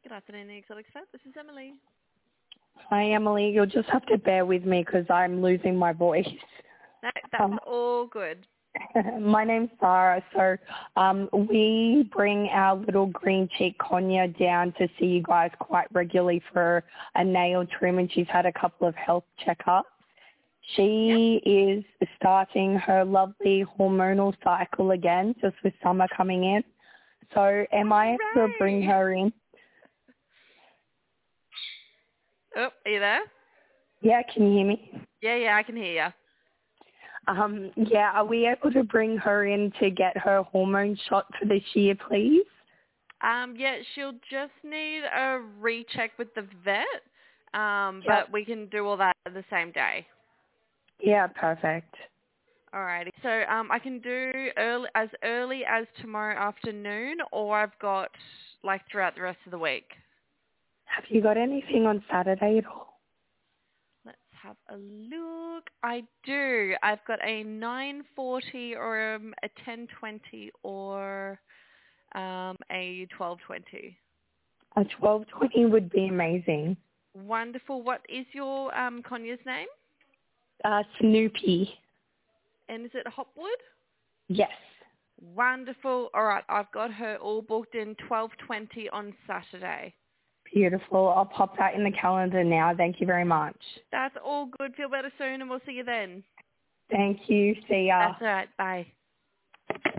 Good afternoon, the Exotic Vet. This is Emily. Hi, Emily. You'll just have to bear with me because I'm losing my voice. No, that's all good. My name's Sarah. So we bring our little green cheek Konya down to see you guys quite regularly for a nail trim, and she's had a couple of health checkups. She is starting her lovely hormonal cycle again, just with summer coming in. So am I able to bring her in? Oh, are you there? Yeah, can you hear me? Yeah, I can hear you. Are we able to bring her in to get her hormone shot for this year, please? She'll just need a recheck with the vet, Yep. but we can do all that the same day. Yeah, perfect. Alrighty. So I can do early as tomorrow afternoon, or I've got like throughout the rest of the week. Have you got anything on Saturday at all? Let's have a look. I do. I've got a 9:40 or a 10:20 or a 12:20. A 12:20 would be amazing. Wonderful. What is your Konya's name? Snoopy. And is it Hopwood? Yes. Wonderful. All right. I've got her all booked in 12:20 on Saturday. Beautiful. I'll pop that in the calendar now. Thank you very much. That's all good. Feel better soon, and we'll see you then. Thank you. See ya. That's all right. Bye.